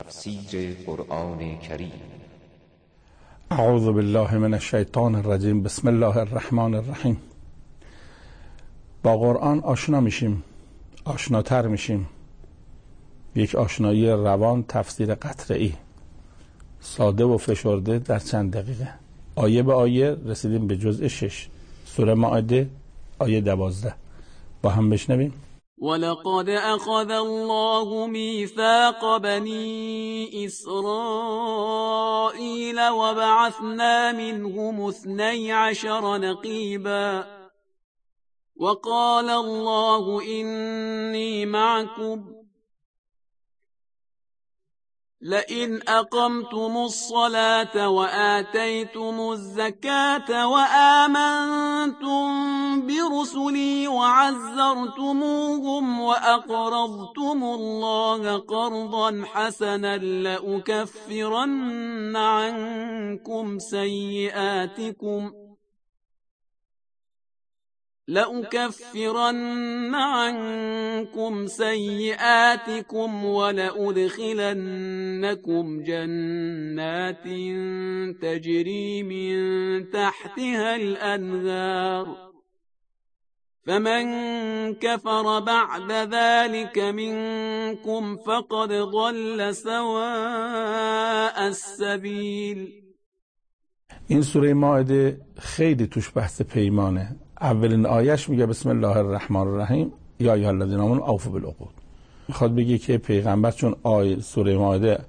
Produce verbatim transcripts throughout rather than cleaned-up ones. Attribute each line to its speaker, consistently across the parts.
Speaker 1: تفسیر قرآن کریم.
Speaker 2: اعوذ بالله من الشیطان الرجیم. بسم الله الرحمن الرحیم. با قرآن آشنا میشیم، آشناتر میشیم. یک آشنایی روان، تفسیر قطعی، ساده و فشرده در چند دقیقه. آیه به آیه رسیدیم به جزء شش، سوره مائده آیه دوازده. با هم بشنویم.
Speaker 3: ولقد اخذ الله میثاق بنی اسرائیل وبعثنا منهم اثنی عشر نقیبا وقال الله إني معكم لئن أقمتم الصلاة وآتيتم الزكاة وآمنتم برسلي وعزرتموهم وأقرضتم الله قرضا حسنا لأكفرن عنكم سيئاتكم لأكفرن عنكم سيئاتكم ولأدخلنكم جنات تجري من تحتها الأنهار فمن كفر بعد ذلك منكم فقد ضل سواء السبيل.
Speaker 2: این سوره مائده خیلی توش بحث پیمانه. اولین آیش میگه بسم الله الرحمن الرحیم یا ایها الذین آمنوا اوفوا بالعقود. میخواد بگه که پیغمبر چون آیه سوره مائده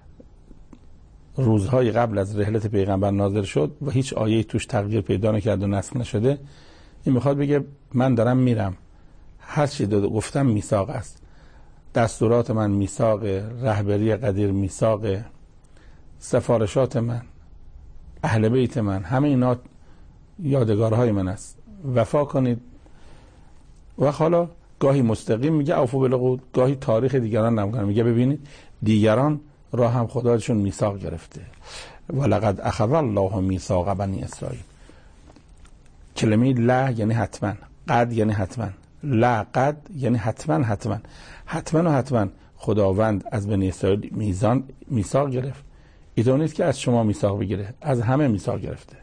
Speaker 2: روزهای قبل از رحلت پیغمبر نازل شد و هیچ آیه توش تغییر پیدا نکرد و نسخ نشده، این میخواد بگه من دارم میرم، هر چی گفتم میثاق است، دستورات من میثاق، رهبری قدیر میثاق، سفارشات من، اهل بیت من، همه اینا یادگارهای من است، وفا کنید. و حالا گاهی مستقیم میگه اوفوا بالعقود، گاهی تاریخ دیگران نمیگه، میگه ببینید دیگران را هم خدایشون میثاق گرفته. ولقد اخذ الله میثاق بنی اسرائیل. کلمه لا یعنی حتما، قد یعنی حتما، لا قد یعنی حتما حتما حتما و حتما خداوند از بنی اسرائیل میزان میثاق گرفت. اینطور نیست که از شما میثاق بگیره، از همه میثاق گرفته.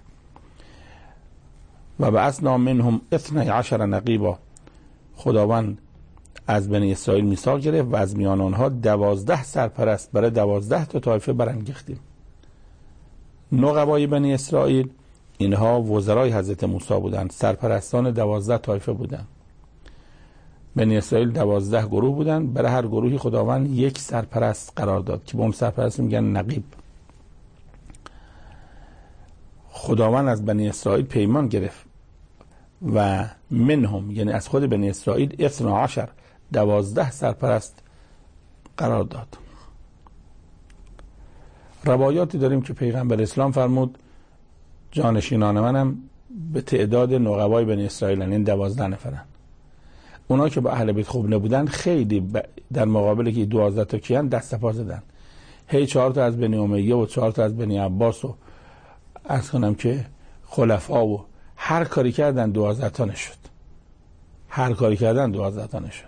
Speaker 2: و بعثنا منهم اثنی عشر نقیبا، خداوند از بنی اسرائیل میثاق گرفت و از میان آنها دوازده سرپرست برای دوازده تا طایفه برانگیختیم. نقبای بنی اسرائیل اینها وزرای حضرت موسی بودند، سرپرستان دوازده طایفه بودند. بنی اسرائیل دوازده گروه بودند، برای هر گروهی خداوند یک سرپرست قرار داد که به اون سرپرست میگن نقیب. خداوند از بنی اسرائیل پیمان گرفت و منهم یعنی از خود بنی اسرائیل اثنی عشر دوازده سرپرست قرار داد. روایاتی داریم که پیغمبر اسلام فرمود جانشینان منم به تعداد نقبای بنی اسرائیل، یعنی دوازده نفرن. اونا که با اهل بیت خوب نبودن خیلی در مقابل که دوازده تا کیان دست پا زدن. هی چهار تا از بنی امیه و چهار تا از بنی عباس و از کنم که خلفا و هر کاری کردن دوازده تا نشد. هر کاری کردن دوازده تا نشد.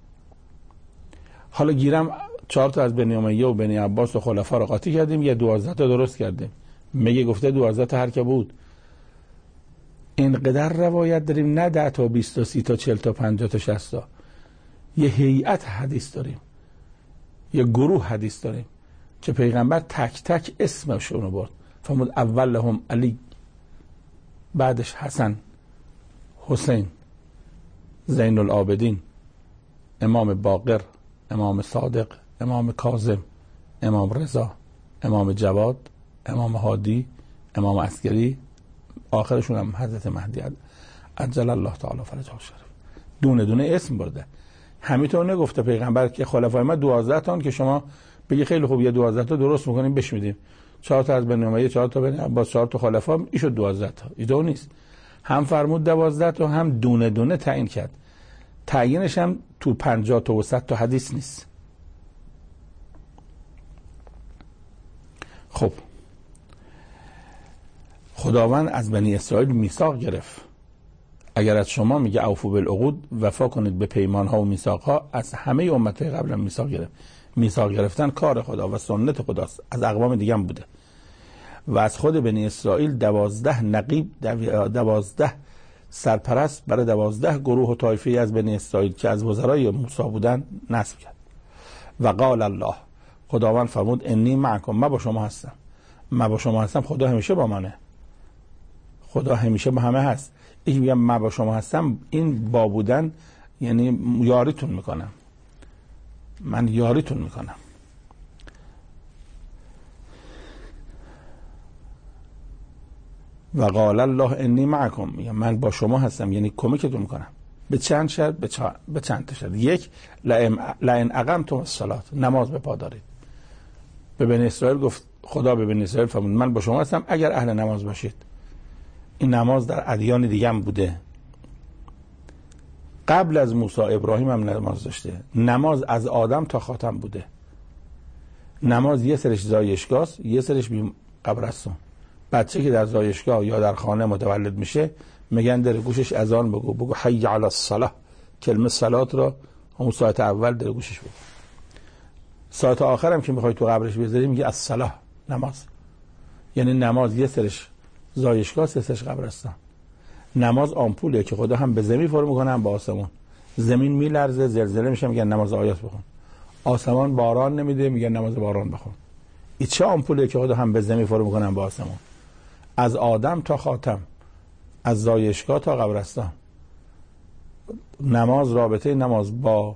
Speaker 2: حالا گیرم چهار تا از بنی امیه و بنی عباس و خلفا رو قاطی کردیم، یه دوازده تا درست کردیم. میگه گفته دوازده تا هر که بود. اینقدر روایت داریم، نه ده تا بیست تا سی تا چهل تا پنجاه تا شصت تا. یه هیئت حدیث داریم، یه گروه حدیث داریم که پیغمبر تک تک اسمشون رو برد. فرمود اولهم علی، بعدش حسن، حسین، زین العابدین، امام باقر، امام صادق، امام کاظم، امام رضا، امام جواد، امام هادی، امام عسکری، آخرشون هم حضرت مهدی عجل الله تعالی فرجه الشریف. دونه دونه اسم برده. همینطور نگفته پیغمبر که خلفای ما دوازده تان که شما بگی خیلی خوب یه دوازده تا درست میکنیم بش میدیم، چهار تا از بنی امیه، چهار تا بنی عباس، چهار تا خلفا، ایشو دوازده تا. ایدو نیست، هم فرمود دوازده تا، هم دونه دونه تعیین کرد. تعیینش هم تو پنجاه تا و صد تا حدیث نیست. خب خداوند از بنی اسرائیل میثاق گرفت. اگر از شما میگه اوفوا بالعقود، وفا کنید به پیمان ها و میثاق ها، از همه امتهای قبل هم میثاق گرفت. میثاق گرفتن کار خدا و سنت خداست، از اقوام دیگه هم بوده و از خود بنی اسرائیل دوازده نقیب دوازده سرپرست برای دوازده گروه و طایفه از بنی اسرائیل که از وزرای موسی بودن نصب کرد. و قال الله، خداوند فرمود انی معکم، من با شما هستم. من با شما هستم، خدا همیشه با منه، خدا همیشه با همه هست. این میگم من با شما هستم، این با بودن یعنی یاریتون میکنم، من یاریتون میکنم. و قال الله انی معکم، میگم من با شما هستم یعنی کمکتون میکنم. به چند شرط؟ به, چا... به چند تا شرط. یک، لئن اقمتم الصلاة، نماز به پا دارید. به بنی اسرائیل گفت خدا، به بنی اسرائیل فرمود من با شما هستم اگر اهل نماز باشید. این نماز در ادیان دیگه هم بوده، قبل از موسی ابراهیم هم نماز داشته. نماز از آدم تا خاتم بوده. نماز یه سرش زایشگاه، یه سرش بی قبرستون. بچه که در زایشگاه یا در خانه متولد میشه میگن در گوشش اذان بگو، بگو حی علی الصلاه، کلمه صلات را همون ساعت اول در گوشش بگو. ساعت آخر هم که میخوای تو قبرش بذاری میگه الصلاه، نماز. یعنی نماز یه سرش زایشگاه، سه سرش قبرستان. نماز آمپوله که خدا هم به زمین فرو میکنه هم به آسمون. زمین میلرزه، زلزله میشه، میگن نماز آیات بخون. آسمان باران نمیده، میگن نماز باران بخون. این چه آمپوله که خدا هم به زمین فرو میکنه هم به آسمون. از آدم تا خاتم، از زایشگاه تا قبرستان. نماز، رابطه نماز با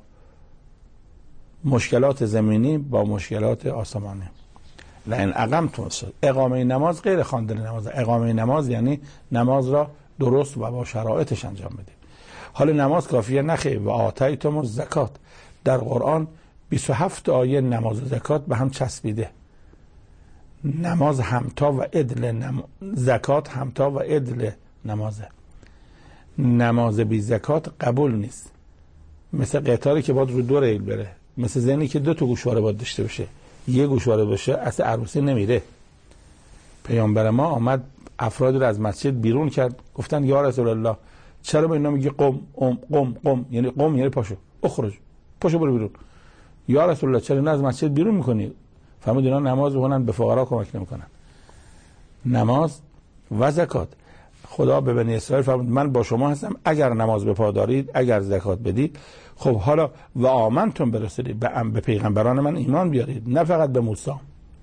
Speaker 2: مشکلات زمینی با مشکلات آسمانی. لئن اقمتم الصلاة، اقامه نماز غیر خواندن نماز. اقامه نماز یعنی نماز را درست و با شرایطش انجام بدید. حالا نماز کافیه نخیر. و آتیتم الزکات، در قرآن بیست و هفت آیه نماز و زکات به هم چسبیده. نماز همتا و عدل، نم... زکات همتا و عدل نمازه. نماز بی زکات قبول نیست. مثل قطاری که باید رو دو ریل بره، مثل زنی که دو تا گوشواره باید داشته باشه، یه گوشواره باشه اصلا عروسی نمیره. پیامبر ما آمد افرادی رو از مسجد بیرون کرد، گفتن یا رسول الله چرا به اینا میگی قم قم قم قم؟ یعنی قم یعنی پاشو، اخرج، پاشو برو بیرون. یا رسول الله چرا اینا از مسجد بیرون میکنی؟ فرمود اینا نماز بخونن به فقرا کمک نمیکنن. نماز و زکات. خدا به بنی اسرائیل فرمود من با شما هستم اگر نماز به پا دارید، اگر زکات بدید. خب حالا و آمنتم برسولید، به پیغمبران من ایمان بیارید، نه فقط به موسی.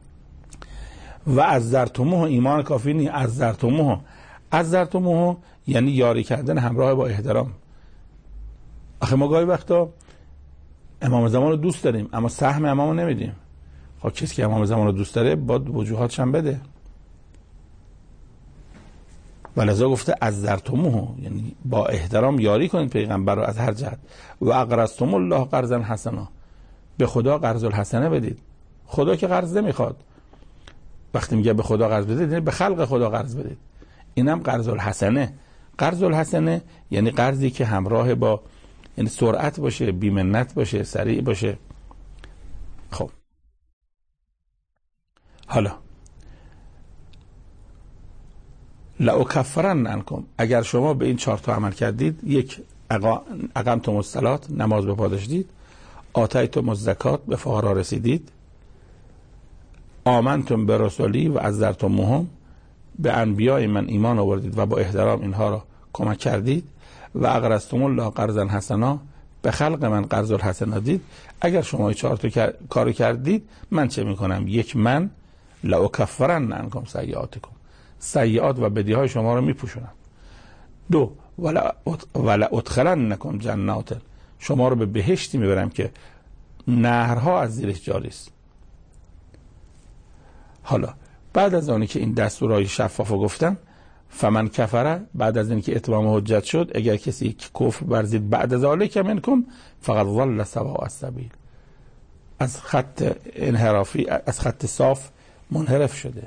Speaker 2: و از زرتموه، ایمان کافی نیست. از زرتموه، از زرتموه یعنی یاری کردن همراه با احترام. آخه ما گاهی وقتا امام زمان رو دوست داریم اما سهم امام رو نمیدیم. خب کسی که امام زمان رو دوست داره باید وجوهاتش هم بده. ولذا گفته از زرتموه، یعنی با احترام یاری کنید پیغمبر رو از هر جهت. و اقرضتم الله قرضا حسنا، به خدا قرض الحسنه بدید. خدا که قرض نمیخواد. وقتی میگه به خدا قرض بدید یعنی به خلق خدا قرض بدید. اینم قرض الحسنه. قرض الحسنه یعنی قرضی که همراه با یعنی سرعت باشه، بی‌منت باشه، سریع باشه. خب حالا لأکفرن عنکم، اگر شما به این چهار تا عمل کردید، یک اقمتم الصلاة، نماز به پا داشتید، آتیتم الزکات، به فقرا رسیدید، آمنتم به رسولی و عزرتموهم، به انبیاء من ایمان آوردید و با احترام اینها را کمک کردید، و اقرضتم الله قرضا حسنا، به خلق من قرض الحسنا دید. اگر شما این چهار تا کارو کردید من چه میکنم؟ یک، من لأکفرن عنکم سیئاتکم، سیئات و بدیهای شما رو میپوشونم. دو، ولا ادخلنکم جنات، شما رو به بهشتی میبرم که نهرها از زیرش جاری است. حالا بعد از آنی که این دستورهای شفاف رو گفتم، فمن کفره، بعد از اینکه اتمام حجت شد، اگر کسی کفر ورزید بعد از ذالک منکم فقد ضل سواء السبیل، از خط انحرافی، از خط صاف منحرف شده.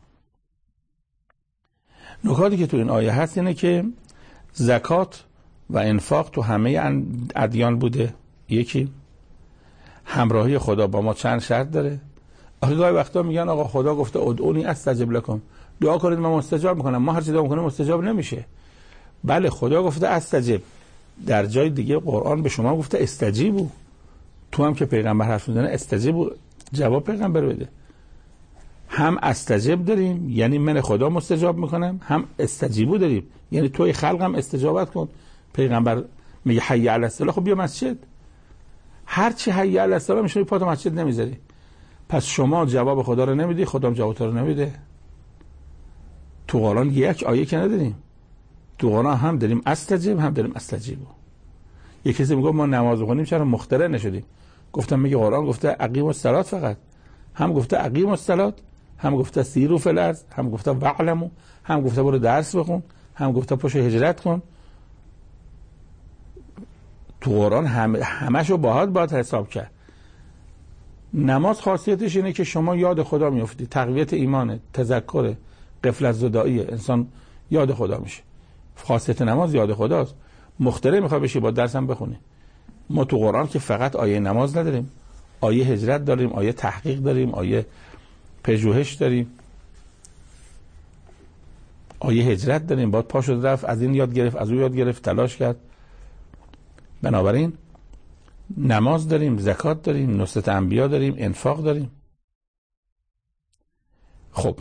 Speaker 2: نکاتی که تو این آیه هست اینه که زکات و انفاق تو همه ادیان بوده. یکی، همراهی خدا با ما چند شرط داره. آخه گاهی وقتا میگن آقا خدا گفته ادعونی استجب لکم، دعا کنید من مستجاب میکنم. ما هر چی دعا میکنیم مستجاب نمیشه. بله خدا گفته استجب، در جای دیگه قرآن به شما گفته استجیبو، تو هم که پیغمبر حرف میزنه استجیب جواب پیغمبر بده. هم استجیب داریم یعنی من خدا مستجاب میکنم، هم استجیبو داریم یعنی توی خلقم استجابت کن. پیغمبر میگه حی علی الصلاه، خب بیا مسجد. هر چی حی علی الصلاه میشه پات مسجد نمیذاری. پس شما جواب خدا رو نمیدی، خدا هم جواب تو رو نمیده. تو قرآن یک آیه که نداریم، تو قرآن هم داریم استجیب هم داریم استجیبو. یک کسی میگه ما نماز بخونیم چرا مخترع نشدیم؟ گفتم میگه قرآن گفته اقیموا الصلاه، فقط هم گفته اقیموا الصلاه، هم گفته سیروا فی الارض، هم گفته واعلموا، هم گفته برو درس بخون، هم گفته پاشو هجرت کن. تو قرآن هم همشو باهات باید حساب کرد. نماز خاصیتش اینه که شما یاد خدا میافتی، تقویت ایمانه، تذکر، غفلت زدایی، انسان یاد خدا میشه. خاصیت نماز یاد خداست. مخترع میخوای بشی با درس هم بخونی. ما تو قرآن که فقط آیه نماز نداریم، آیه هجرت داریم، آیه تحقیق داریم، آیه پژوهش داریم، آیه هجرت داریم. باید پا شد رفت، از این یاد گرفت، از اون یاد گرفت، تلاش کرد. بنابراین نماز داریم، زکات داریم، نصرت انبیا داریم، انفاق داریم. خب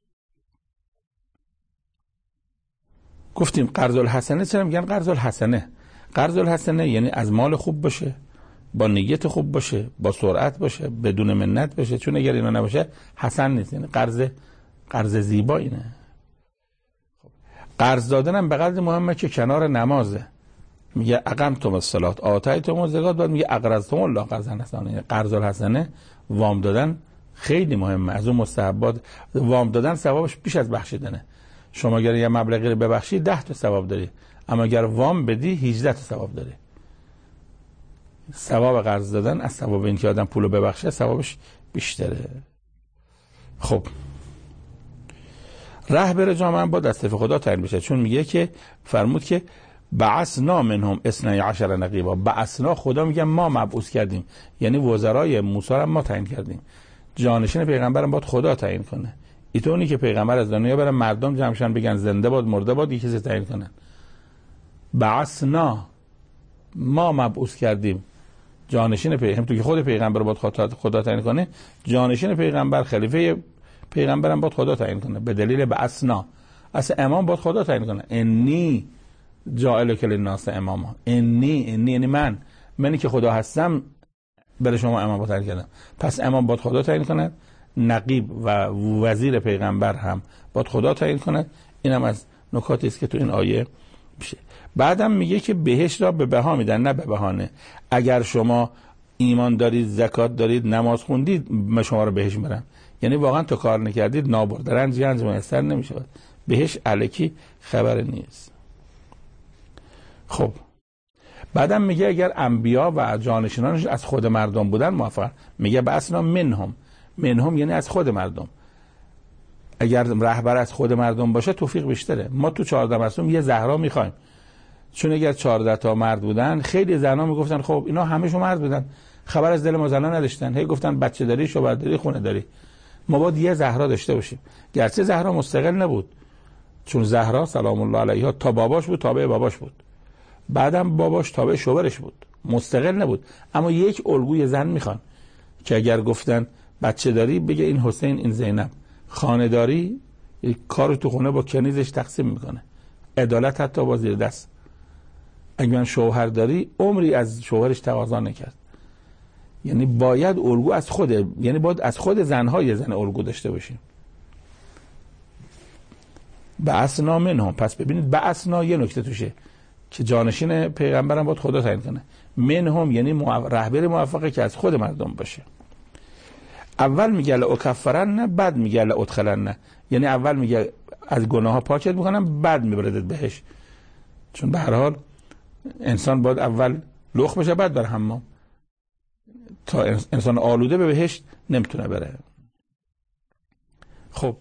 Speaker 2: گفتیم قرض الحسنه. چرا میگن قرض الحسنه؟ قرض الحسنه یعنی از مال خوب باشه، با نیت خوب باشه، با سرعت باشه، بدون منت باشه. چون اگر اینا نباشه حسن نیست، یعنی قرض قرض زیبا اینه. خب قرض دادن هم به قدر مهمه که کنار نمازه. میگه اقمتم الصلاه آتیتم الزکات، بعد میگه اقرضتم الله قرضا حسنا. یعنی قرض الحسنه وام دادن خیلی مهمه. از اون مستحبات وام دادن ثوابش بیش از بخشیدنه. شما اگر یه مبلغی رو ببخشی ده تا ثواب داری، اما اگر وام بدی هجده تا ثواب داری. ثواب قرض دادن از ثواب این که آدم پولو ببخشه ثوابش بیشتره. خب رهبر جامعه با دست خدا تعیین بشه، چون میگه که فرمود که بعثنا منهم اثنی عشر نقیبا. بعثنا خدا میگه ما مبعوث کردیم، یعنی وزرای موسی رو ما تعیین کردیم. جانشین پیغمبرم باید خدا تعیین کنه. اینطوری که پیغمبر از دنیا بره مردم جمعشن بگن زنده باد مرده باد یک کسی تعیین کنن. بعثنا ما مبعوث کردیم جانشین پیغمبر، تو که خود پیغمبر باید خدا تعیین کنه، جانشین پیغمبر خلیفه پیغمبرم باید خدا تعیین کنه. به دلیل بعثنا اصلا امام باید خدا تعیین کنه. انی جاعلک للناس اماما. انی انی یعنی من منی که خدا هستم برای شما امام باید تعیین کردم. پس امام باید خدا تعیین کنه، نقیب و وزیر پیغمبر هم باید خدا تعیین کنه. اینم از نکاتی است که تو این آیه میشه. بعدم میگه که بهشت را به بها میدن نه به بهانه. اگر شما ایمان دارید، زکات دارید، نماز خوندید، ما شما رو بهشت میبرن. یعنی واقعا تو کار نکردید نابرد رنج گنج میسر نمیشه. بهشت الکی خبر نیست. خب بعدم میگه اگر انبیا و جانشینانش از خود مردم بودن موفق، میگه بعثنا منهم. منهم یعنی از خود مردم. اگر رهبر از خود مردم باشه توفیق بیشتره. ما تو چهارده معصوم یه زهرا میخوایم، چون اگر چهارده تا مرد بودن خیلی زنا میگفتن خب اینا همه‌شون مرد بودن، خبر از دل ما زنا نداشتن، هی گفتن بچه داری، شوهر داری، خونه داری. ما باید یه زهرا داشته باشیم. گرچه زهرا مستقل نبود، چون زهرا سلام الله علیها تا باباش بود، تابع باباش بود، بعدم باباش تابع شوهرش بود، مستقل نبود. اما یک الگوی زن میخوان که اگر گفتن بچه داری بگه این حسین این زینب، خانه داری کار تو خونه با کنیزش تقسیم میکنه، عدالت حتی با زیر دست. اگر شوهر داری عمری از شوهرش تقاضا نکرد. یعنی باید الگو از خود، یعنی باید از خود زنهای زن الگو داشته باشیم. بعثنا منهم. پس ببینید بعثنا یه نکته توشه که جانشین پیغمبرم باید خدا تعیین کنه. منهم یعنی رهبر موفقه که از خود مردم باشه. اول میگه لأکفرن، بعد میگه لأدخلن. یعنی اول میگه از گناه ها پاکت میکنم، بعد میبردت بهش. چون به هر حال انسان باید اول لخ بشه بعد بره حمام. تا انسان آلوده به بهشت نمیتونه بره. خب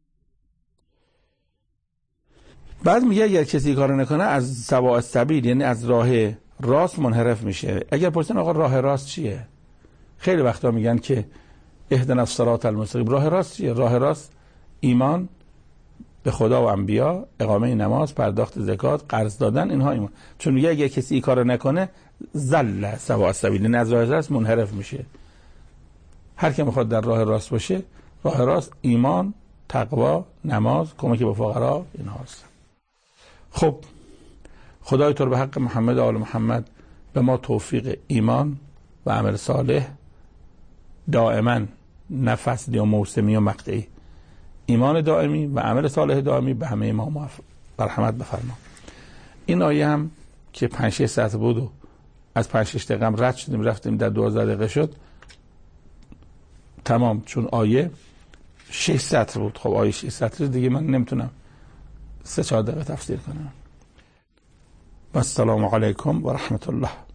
Speaker 2: بعد میگه اگر کسی کارو نکنه از سواء السبیل، یعنی از راه راست منحرف میشه. اگر پرسن آقا راه راست چیه؟ خیلی وقتا میگن که اهدنا الصراط المستقیم. راه راست چیه؟ راه راست ایمان به خدا و انبیا، اقامه نماز، پرداخت زکات، قرض دادن، اینها ایمان. چون میگه اگه کسی این کارو نکنه زل سواء السبیل، این از راه راست منحرف میشه. هر کی میخواد در راه راست باشه، راه راست ایمان، تقوا، نماز، کمک به فقرا، اینا هست. خب خدای تو رو به حق محمد و آل محمد به ما توفیق ایمان و عمل صالح دائما، نه فصلی و موسمی و مقطعی، ایمان دائمی و عمل صالح دائمی به همه ما موفق مرحمت بفرما. این آیه هم که پنج شش ساعت بود و از پنج شش دقیقه رد شدیم رفتیم در دوازده دقیقه شد تمام، چون آیه شش سطر بود. خب آیه شش سطر دیگه من نمیتونم سه چهار دقیقه تفسیر کنم. و السلام علیکم و رحمت الله.